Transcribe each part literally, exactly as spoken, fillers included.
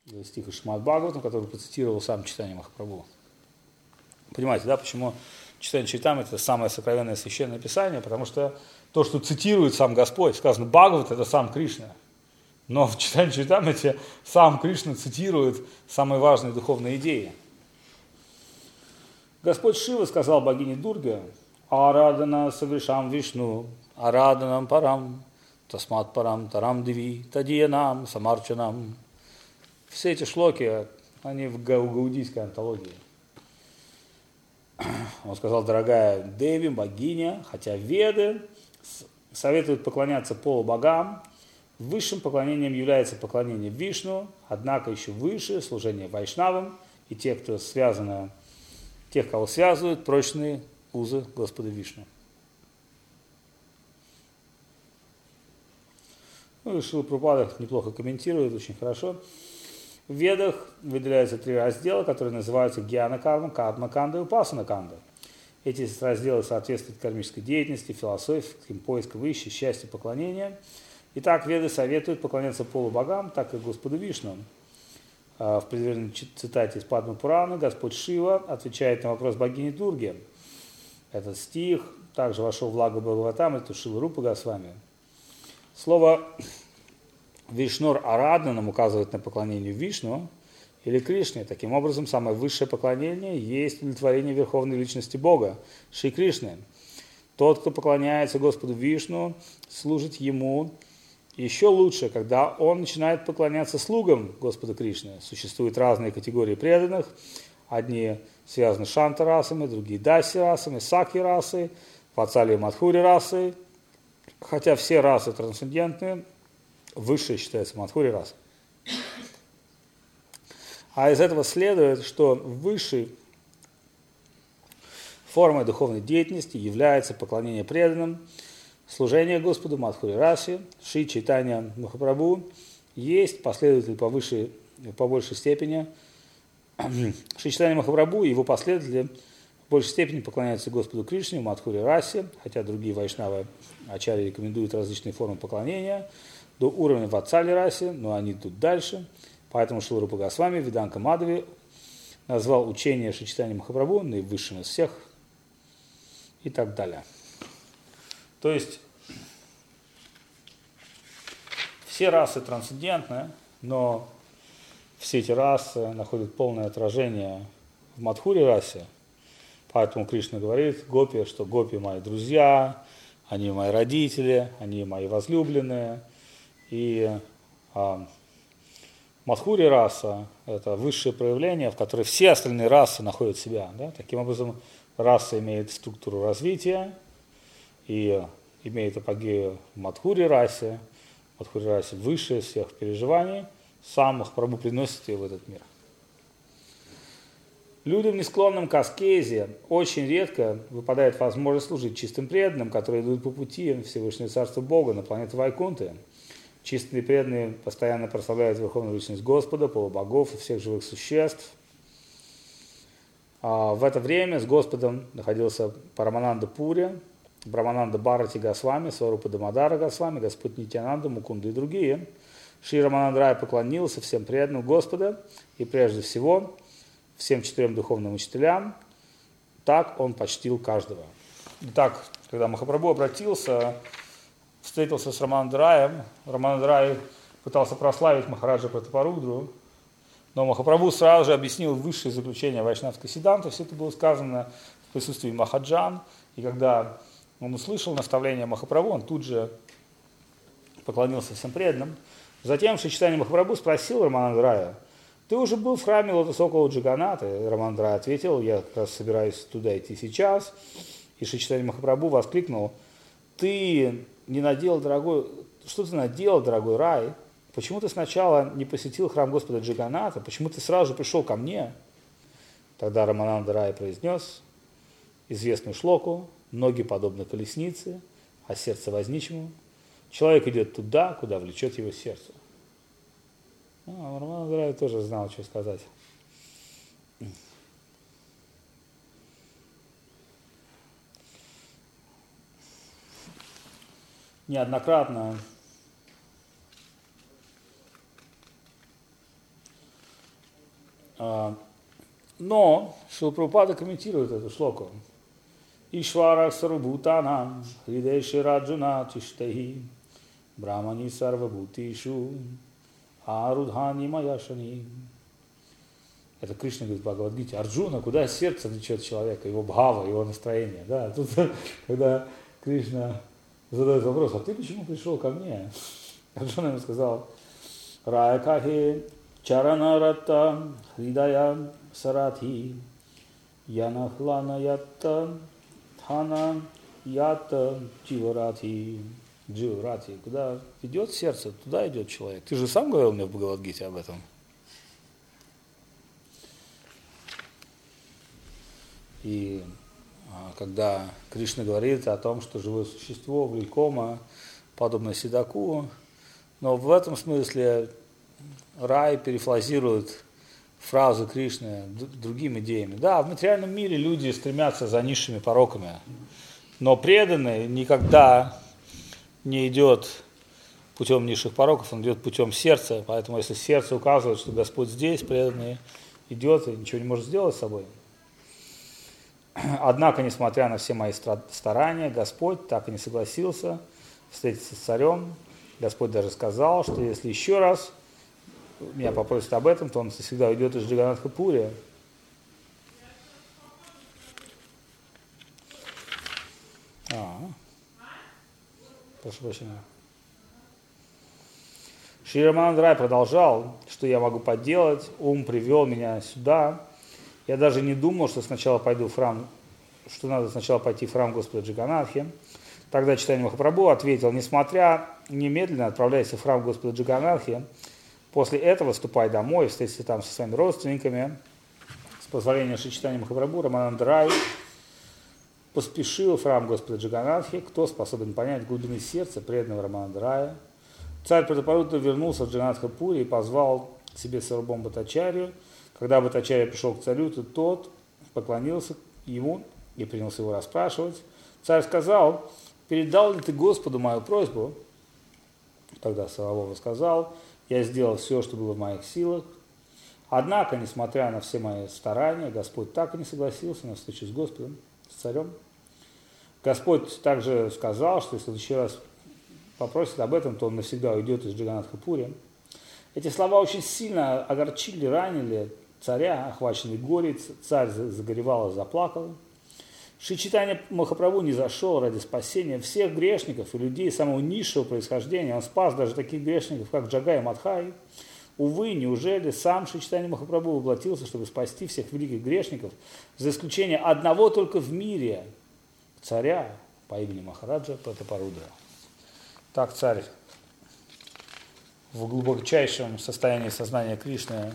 стих из Шримад Бхагаватам, который процитировал сам Чайтанья Махапрабху. Понимаете, да, почему Чайтанья Чаритамрит это самое сокровенное священное писание? Потому что то, что цитирует сам Господь, сказано, Бхагават это сам Кришна. Но в Чайтанья Чаритамрите сам Кришна цитирует самые важные духовные идеи. Господь Шива сказал богине Дурге: Арадана Савришам Вишну, Араданам Парам, Тасмат Парам Тарам Деви, Тадиянам Самарчанам. Все эти шлоки, они в гаудийской антологии. Он сказал: дорогая Деви, богиня, хотя Веды советуют поклоняться полубогам, высшим поклонением является поклонение Вишну, однако еще выше служение Вайшнавам и тех, кто связаны, тех, кого связывают прочные узы Господа Вишну. Ну и Шрила Прабхупада неплохо комментирует, очень хорошо. В Ведах выделяются три раздела, которые называются Гьяна-карма, Кадма-канда и Упасана-канда. Эти разделы соответствуют кармической деятельности, философским поискам высшей счастья, поклонения. Итак, Веды советуют поклоняться полубогам, так и Господу Вишну. В предварительной цитате из Падма Пурана Господь Шива отвечает на вопрос богини Дурги. Этот стих также вошел в Лагу Бхагаватам, это Шрила Рупа Госвами. Слово Вишнур Араднанам указывает на поклонение Вишну или Кришне. Таким образом, самое высшее поклонение есть удовлетворение Верховной Личности Бога, Шри Кришны. Тот, кто поклоняется Господу Вишну, служит Ему еще лучше, когда он начинает поклоняться слугам Господа Кришны. Существуют разные категории преданных. Одни связаны с шанта-расами, другие даси-расами, сакьи-расой, ватсали и мадхури-расой. Хотя все расы трансцендентные, высшая считается мадхури раса. А из этого следует, что высшей формой духовной деятельности является поклонение преданным, служение Господу Мадхури расе. Шри Чайтанья Махапрабху есть последователь по, высшей, по большей степени. Шри Чайтанья Махапрабху и его последователи в большей степени поклоняются Господу Кришне, Мадхури расе, хотя другие вайшнавы ачарьи рекомендуют различные формы поклонения до уровня ватсали расе, но они идут дальше. Поэтому Шрила Рупа Госвами, Веданта Мадхави назвал учение Шри Чайтанья Махапрабху наивысшим из всех и так далее. То есть все расы трансцендентны, но все эти расы находят полное отражение в Мадхури расе. Поэтому Кришна говорит гопи, что гопи мои друзья, они мои родители, они мои возлюбленные. И а, Мадхури раса – это высшее проявление, в которой все остальные расы находят себя. Да? Таким образом, раса имеет структуру развития и имеет апогею в Мадхури расе. Мадхури расе выше всех переживаний. Сам Махапрабху приносит ее в этот мир. Людям, не склонным к аскезе, очень редко выпадает возможность служить чистым преданным, которые идут по пути Всевышнего Царства Бога на планету Вайкунты. Чистые преданные постоянно прославляют Верховную Личность Господа, полубогов и всех живых существ. А в это время с Господом находился Парамананда Пури, Брамананда Бхарати Госвами, Сварупа Дамодара Госвами, Господь Нитьянанда, Мукунда и другие. Шри Рамананда Рай поклонился всем преданным Господа и прежде всего всем четырем духовным учителям. Так он почтил каждого. Итак, когда Махапрабху обратился, встретился с Рамананда Раем, Рамананда Рай пытался прославить Махараджа Пратапарудру, но Махапрабху сразу же объяснил высшее заключение вайшнавской сиданты. Все это было сказано в присутствии Махаджан. И когда он услышал наставление Махапрабху, он тут же поклонился всем преданным. Затем Шри Чайтанья Махапрабху спросил Рамананда Рая: ты уже был в храме лотоса около Джаганната? И Рамананда Рай ответил: я как раз собираюсь туда идти сейчас. И Шри Чайтанья Махапрабху воскликнул: ты не наделал, дорогой, что ты наделал, дорогой Рай? Почему ты сначала не посетил храм Господа Джаганната? Почему ты сразу же пришел ко мне? Тогда Рамананда Рай произнес известную шлоку: ноги подобны колеснице, а сердце возничему. Человек идет туда, куда влечет его сердце. А, Рамананда Рай тоже знал, что сказать. Неоднократно Но Шрила Прабхупада комментирует эту шлоку. Ишвара сарвабхутанам хридеши раджуна тиштахи брамани сарвабхутишу арудхани маяшани. Это Кришна говорит в Бхагавад-гите. Арджуна, куда сердце влечет человека, его бхава, его настроение. Да? Тут, когда Кришна задает вопрос, а ты почему пришел ко мне? Арджуна ему сказал, Райкахи чаранарата хридая сарати янахлана ятта тхана ятта дживарати. Дживарати. Куда идет сердце, туда идет человек. Ты же сам говорил мне в Бхагавад-гите об этом. И а, когда Кришна говорит о том, что живое существо влекомо, подобно седаку, но в этом смысле рай перефразирует фразу Кришны другими идеями. Да, в материальном мире люди стремятся за низшими пороками, но преданный никогда не идет путем низших пороков, он идет путем сердца, поэтому если сердце указывает, что Господь здесь, преданный идет и ничего не может сделать с собой. Однако, несмотря на все мои старания, Господь так и не согласился встретиться с царем. Господь даже сказал, что если еще раз меня попросит об этом, то он всегда уйдет из Джаганнатха-пури. А, прошу прощения. Шри Рамананда Рай продолжал, что я могу поделать, ум привел меня сюда. Я даже не думал, что сначала пойду в храм, что надо сначала пойти в храм Господа Джаганнатхи. Тогда Чайтанья Махапрабху ответил, несмотря, немедленно отправляйся в храм Господа Джаганнатхи, после этого ступай домой, встретися там со своими родственниками. С позволения Шри Чайтаньи Махапрабху Рамананда Рай поспешил в храм Господа Джаганнатхи, кто способен понять глубины сердца преданного Рамананда Рая. Царь Пратапарута вернулся в Джаганнатха-пури и позвал к себе Сарвабхаума Бхаттачарью. Когда Бхаттачарья пришел к царю, то тот поклонился ему и принялся его расспрашивать. Царь сказал, передал ли ты Господу мою просьбу? Тогда Сарвабхаума сказал, я сделал все, что было в моих силах. Однако, несмотря на все мои старания, Господь так и не согласился на встречу с Господом, с царем. Господь также сказал, что если он еще раз попросит об этом, то он навсегда уйдет из Джаганнатха-пури. Эти слова очень сильно огорчили, ранили царя, охваченный горем. Царь загоревал и заплакал. Шри Чайтанья Махапрабху не зашел ради спасения всех грешников и людей самого низшего происхождения. Он спас даже таких грешников, как Джага и Мадхай. Увы, неужели сам Шри Чайтанья Махапрабху воплотился, чтобы спасти всех великих грешников, за исключением одного только в мире царя по имени Махараджа Пратапарудра. Так царь в глубочайшем состоянии сознания Кришны,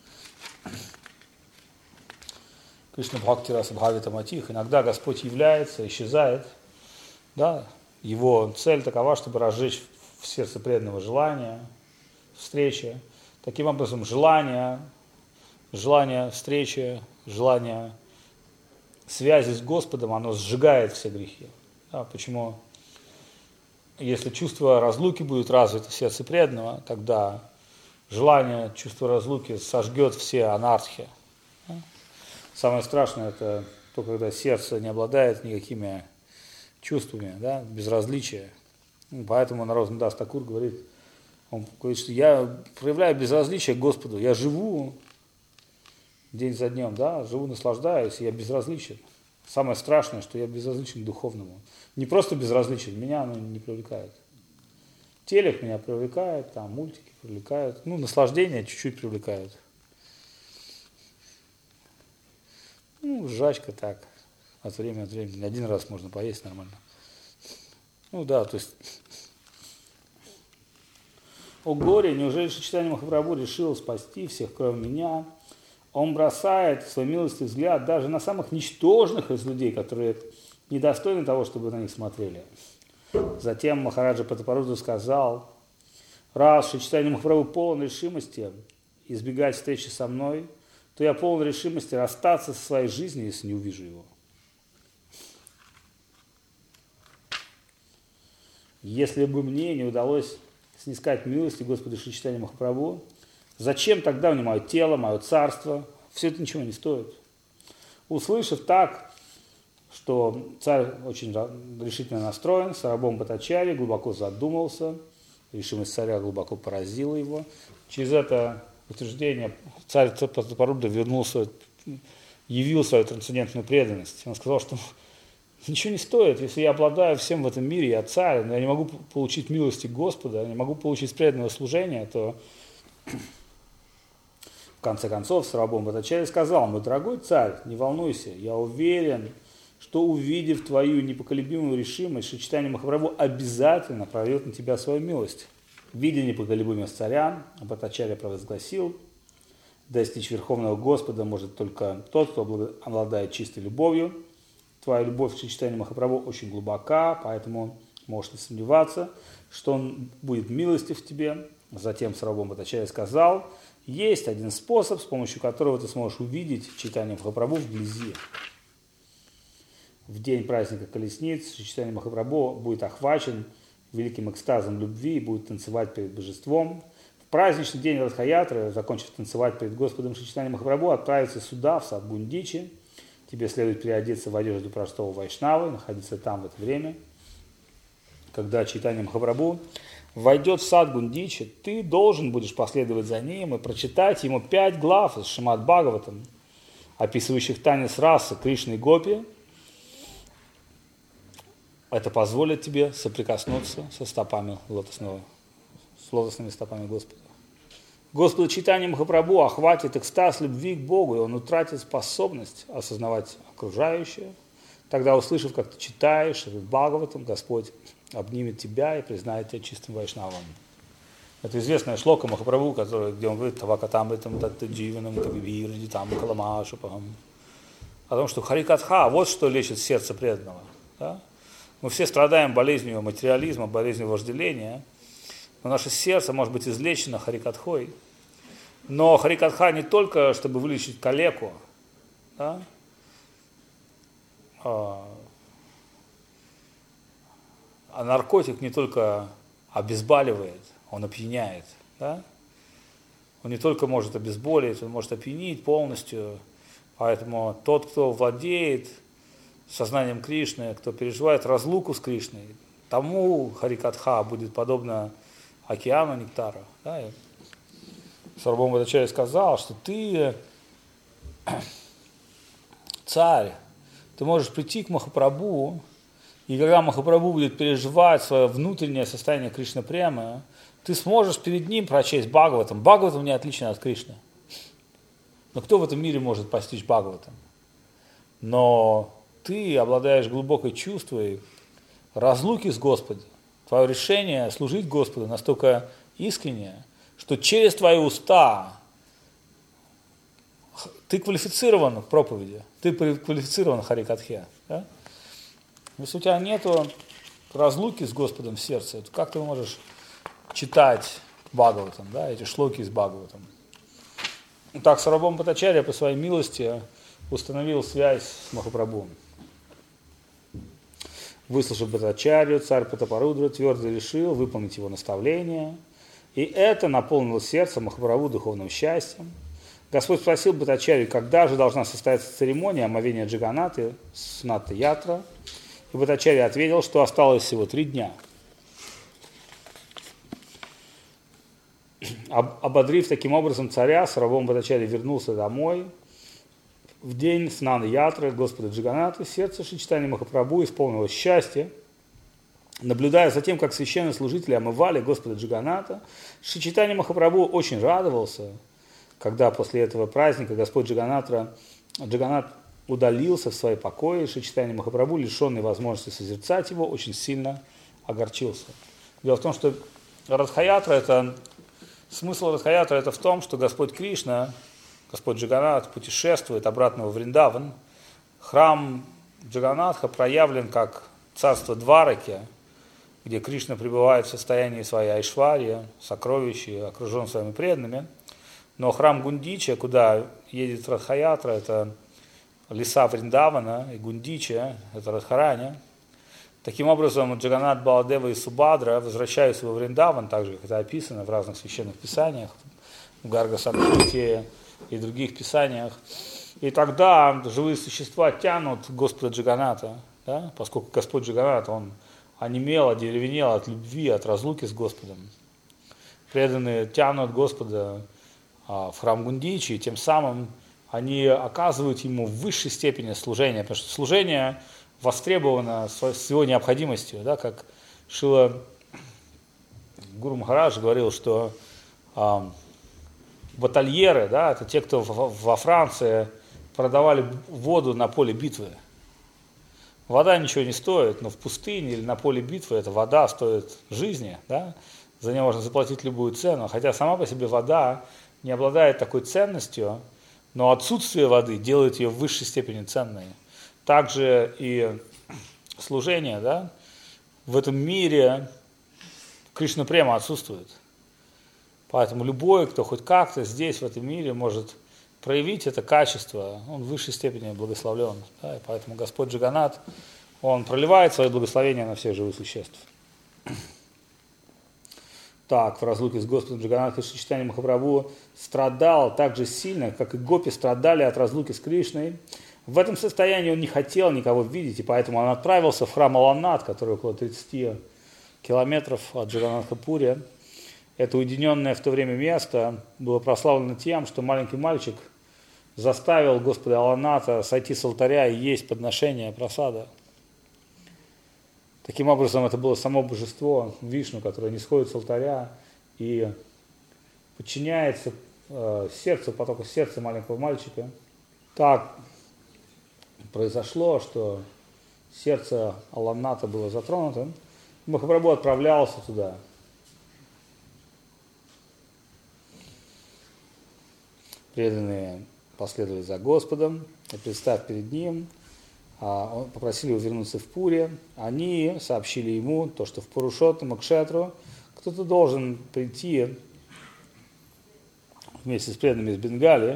Кришна Бхакти Раса Бхавита Матих, иногда Господь является, исчезает, да, его цель такова, чтобы разжечь в сердце преданного желание, встречи. Таким образом, желание, желание встречи, желание связи с Господом, оно сжигает все грехи. Да, почему? Если чувство разлуки будет развито в сердце преданного, тогда желание, чувство разлуки сожгет все анархи. Самое страшное это то, когда сердце не обладает никакими чувствами, да, безразличия. Поэтому Наротта Дас Такур говорит, он говорит, что я проявляю безразличие к Господу, я живу день за днем, да, живу, наслаждаюсь, я безразличен. Самое страшное, что я безразличен к духовному. Не просто безразличен, меня оно не привлекает. Телек меня привлекает, там мультики привлекают, ну, наслаждение чуть-чуть привлекают. Ну, жачка так, от времени от времени. Один раз можно поесть нормально. Ну да, то есть... О горе, неужели Шри Чайтанья Махапрабху решил спасти всех, кроме меня? Он бросает свой милостивый взгляд даже на самых ничтожных из людей, которые недостойны того, чтобы на них смотрели. Затем Махараджа Пратапарудра сказал, раз Шри Чайтанья Махапрабху полон решимости избегать встречи со мной, то я полон решимости расстаться со своей жизнью, если не увижу его. Если бы мне не удалось снискать милости Господа Шри Чайтанья Махапрабху, Зачем тогда мне мое тело, мое царство? Все это ничего не стоит. Услышав так, что царь очень решительно настроен, Сарабом Бхаттачарья глубоко задумался, решимость царя глубоко поразила его. Через это утверждение царь Пратапарудра вернулся, явил свою трансцендентную преданность. Он сказал, что ничего не стоит, если я обладаю всем в этом мире, я царь, но я не могу получить милости Господа, я не могу получить преданного служения, то в конце концов Сарабом Бхаттачарья сказал: мой дорогой царь, не волнуйся, я уверен, что, увидев твою непоколебимую решимость, Шри Чайтанья Махапрабху обязательно прольет на тебя свою милость. Видя непоколебимость царя, Бхаттачарья провозгласил: достичь Верховного Господа может только тот, кто обладает чистой любовью. Твоя любовь к Шри Чайтанье Махапрабху очень глубока, поэтому можешь не сомневаться, что он будет милостив к тебе. Затем Сарабом Бхаттачарья сказал: есть один способ, с помощью которого ты сможешь увидеть Чайтанья Махапрабху вблизи. В день праздника колесниц Шри Чайтанья Махапрабху будет охвачен великим экстазом любви и будет танцевать перед божеством. В праздничный день Радха-ятры, закончив танцевать перед Господом, Шри Чайтанья Махапрабху отправится сюда, в сад Гундичи. Тебе следует переодеться в одежду простого вайшнавы, находиться там в это время. Когда Чайтанья Махапрабху войдет в сад Гундичи, ты должен будешь последовать за ним и прочитать ему пять глав из Шримад Бхагаватам, описывающих танец расы Кришны и Гопи. Это позволит тебе соприкоснуться со стопами лотосного, с лотосными стопами Господа. Господа Чайтанья Махапрабху охватит экстаз любви к Богу, и он утратит способность осознавать окружающее. Тогда, услышав, как ты читаешь в Бхагаватам, Господь обнимет тебя и признает тебя чистым вайшнавом. Это известная шлока Махапрабху, который, где он говорит: «Тавакатамритам таттадживанам кавибхиранджитам каламашапахам». О том, что Харикатха, вот что лечит сердце преданного. Да? Мы все страдаем болезнью материализма, болезнью вожделения, но наше сердце может быть излечено Харикатхой. Но Харикатха не только, чтобы вылечить калеку, да? а, а наркотик не только обезболивает, он опьяняет. Да? Он не только может обезболить, он может опьянить полностью. Поэтому тот, кто владеет сознанием Кришны, кто переживает разлуку с Кришной, тому Харикатха будет подобно океану нектара. Да? Сарабом Бхаттачарья сказал, что ты царь, ты можешь прийти к Махапрабху, и когда Махапрабху будет переживать свое внутреннее состояние Кришна-премы, ты сможешь перед ним прочесть Бхагаватам. Бхагаватам не отличен от Кришны. Но кто в этом мире может постичь Бхагаватам? Но ты обладаешь глубокой чувством разлуки с Господом. Твое решение служить Господу настолько искреннее, что через твои уста ты квалифицирован к проповеди, ты квалифицирован к Харикатхе. Да? Если у тебя нет разлуки с Господом в сердце, то как ты можешь читать Бхагаватам, да, эти шлоки из Бхагаватам? Так Сарабом Бхаттачарья по своей милости установил связь с Махапрабху. Выслушав Бхаттачарью, царь Пратапарудра твердо решил выполнить его наставление, и это наполнило сердце Махапрабху духовным счастьем. Господь спросил Бхаттачарью, когда же должна состояться церемония омовения Джаганаты с Натта-ятра, и Бхаттачарья ответил, что осталось всего три дня. Ободрив таким образом царя, Сарабом Бхаттачарья вернулся домой. В день Снана-ятры Господа Джаганаты сердце Шри Чайтаньи Махапрабху исполнилось счастье. Наблюдая за тем, как священные служители омывали Господа Джаганата, Шри Чайтанья Махапрабху очень радовался, когда после этого праздника Господь Джаганатра, Джаганат удалился в свои покои. Шри Чайтанья Махапрабху, лишенный возможности созерцать его, очень сильно огорчился. Дело в том, что Радха-ятра, это, смысл Радха-ятры это в том, что Господь Кришна, Господь Джаганат путешествует обратно во Вриндаван. Храм Джаганатха проявлен как царство Двараки, где Кришна пребывает в состоянии своей айшварьи, сокровища, окружен своими преданными. Но храм Гундича, куда едет Радха-ятра, это леса Вриндавана, и Гундича, это Радхарани. Таким образом, Джаганат, Баладева и Субадра возвращаются во Вриндаван, так же, как это описано в разных священных писаниях, в Гарга Самхите и других писаниях. И тогда живые существа тянут Господа Джаганата, да? Поскольку Господь Джаганат, он онемел, одеревенел от любви, от разлуки с Господом. Преданные тянут Господа а, в храм Гундичи, и тем самым они оказывают ему в высшей степени служение, потому что служение востребовано с его необходимостью, да? Как Шила Гуру Махарадж говорил, что а, батальеры, да, это те, кто в, во Франции продавали воду на поле битвы. Вода ничего не стоит, но в пустыне или на поле битвы эта вода стоит жизни, да? За нее можно заплатить любую цену, хотя сама по себе вода не обладает такой ценностью, но отсутствие воды делает ее в высшей степени ценной. Также и служение, да? В этом мире Кришна према отсутствует. Поэтому любой, кто хоть как-то здесь, в этом мире, может проявить это качество, он в высшей степени благословлен. Да? И поэтому Господь Джаганат, он проливает свое благословение на всех живых существ. Так, в разлуке с Господом Джаганатом Чайтанья Махапрабху страдал так же сильно, как и гопи страдали от разлуки с Кришной. В этом состоянии он не хотел никого видеть, и поэтому он отправился в храм Аланат, который около тридцати километров от Джаганатха-Пури. Это уединенное в то время место было прославлено тем, что маленький мальчик заставил Господа Аланата сойти с алтаря и есть подношение прасада. Таким образом, это было само божество Вишну, которое не сходит с алтаря и подчиняется э, сердцу, потоку сердца маленького мальчика. Так произошло, что сердце Аланата было затронуто. Махапрабху отправлялся туда. Преданные последовали за Господом, и, представ перед ним, он попросили его вернуться в Пури. Они сообщили ему то, что в Пурушоттама Кшетру кто-то должен прийти вместе с преданными из Бенгалии.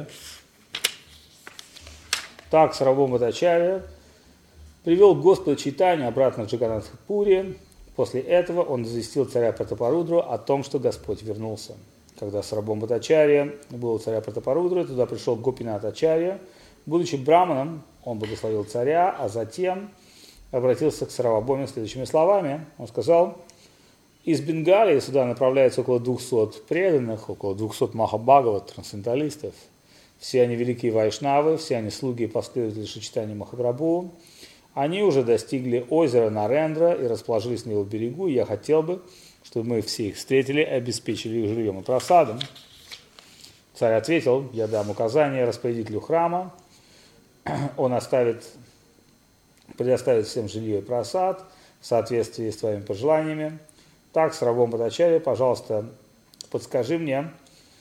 Так Сарвабхаума Бхаттачарья привел Господа Чайтанью обратно в Джаганатха-Пури. После этого он известил царя Пратапарудру о том, что Господь вернулся. Когда Сарвабхаума Бхаттачарья был у царя Пратапарудры, туда пришел Гопинат Ачарья. Будучи браманом, он благословил царя, а затем обратился к Сарвабхауме следующими словами. Он сказал: из Бенгалии сюда направляется около двухсот преданных, около двухсот махабхагават, трансценденталистов. Все они великие вайшнавы, все они слуги и последователи Шри Чайтаньи Махапрабху. Они уже достигли озера Нарендра и расположились на его берегу. Я хотел бы, чтобы мы все их встретили и обеспечили их жильем и просадом. Царь ответил: я дам указание распорядителю храма, он оставит, предоставит всем жилье и просад в соответствии с твоими пожеланиями. Так, Сарвабхаума Бхаттачарья, пожалуйста, подскажи мне,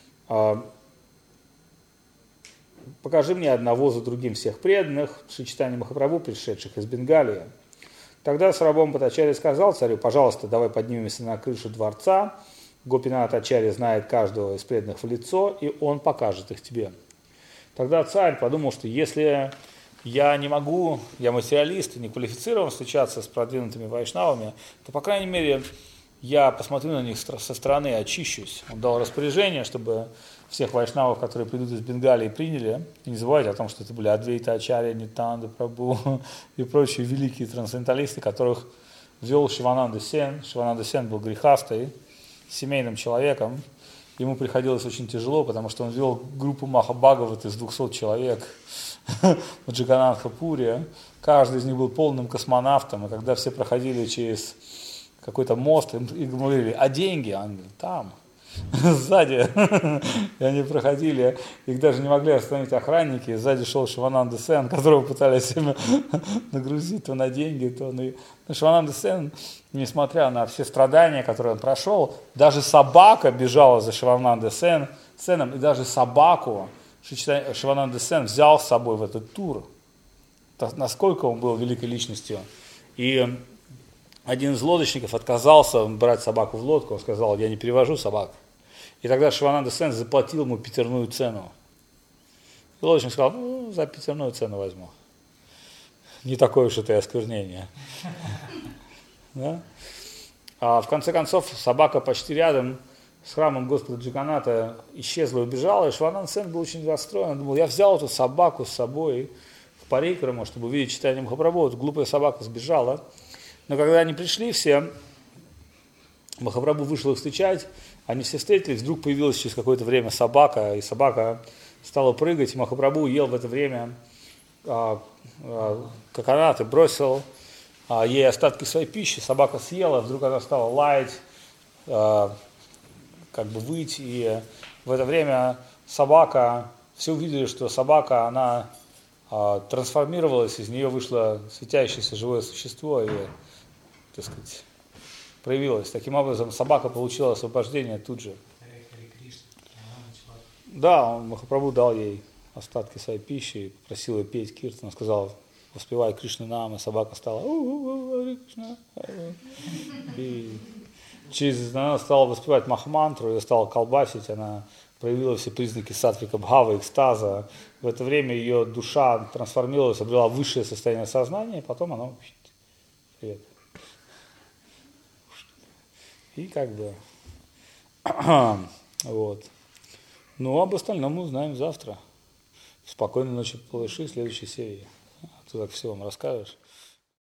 покажи мне одного за другим всех преданных Шри Чайтаньи Махапрабху, пришедших из Бенгалии. Тогда Сарвабхаума Бхаттачарья сказал царю: пожалуйста, давай поднимемся на крышу дворца. Гопинат Ачарья знает каждого из преданных в лицо, и он покажет их тебе. Тогда царь подумал, что если я не могу, я материалист и не квалифицирован встречаться с продвинутыми вайшнавами, то, по крайней мере, я посмотрю на них со стороны и очищусь. Он дал распоряжение, чтобы всех вайшнавов, которые придут из Бенгалии, приняли. И не забывайте о том, что это были Адвайта Ачарья, Нитанда Прабху и прочие великие трансценденталисты, которых вел Шивананда Сен. Шивананда Сен был грехастой, семейным человеком. Ему приходилось очень тяжело, потому что он вел группу Махабхагават из двухсот человек в Джаганатха-Пури. Каждый из них был полным космонавтом, и когда все проходили через какой-то мост, им говорили: а деньги? А он говорит: там, сзади. И они проходили, их даже не могли остановить охранники. И сзади шел Шивананда Сен, которого пытались нагрузить то на деньги, то на... Но Шивананда Сен, несмотря на все страдания, которые он прошел, даже собака бежала за Шивананда Сен, Сеном, и даже собаку Шивананда Сен взял с собой в этот тур. Насколько он был великой личностью. И один из лодочников отказался брать собаку в лодку, он сказал: я не перевожу собак. И тогда Шивананда Сен заплатил ему пятерную цену. И лодочник сказал: ну, за пятерную цену возьму. Не такое уж это и осквернение. Да? А в конце концов собака почти рядом с храмом Господа Джаганната исчезла и убежала, и Шивананда Сен был очень расстроен. Он думал, я взял эту собаку с собой в Парикраму, чтобы увидеть читание Махапрабху. Вот глупая собака сбежала. Но когда они пришли все, Махапрабху вышел их встречать, они все встретились, вдруг появилась через какое-то время собака, и собака стала прыгать, и Махапрабху ел в это время а, а, коконат и бросил а, ей остатки своей пищи, собака съела, вдруг она стала лаять, а, как бы выть, и в это время собака, все увидели, что собака, она а, трансформировалась, из нее вышло светящееся живое существо, и, так сказать, проявилась. Таким образом, собака получила освобождение тут же. Да, он, Махапрабху дал ей остатки своей пищи и попросил ее петь киртан. Он сказал, воспевай Кришна нам, и собака стала и через она стала воспевать Махамантру, ее стала колбасить, она проявила все признаки сатвика бхава, экстаза. В это время ее душа трансформировалась, обрела высшее состояние сознания, и потом она привет. И как бы вот. Ну, об остальном мы узнаем завтра. Спокойной ночи, малыши, в следующей серии. А ты так все вам расскажешь.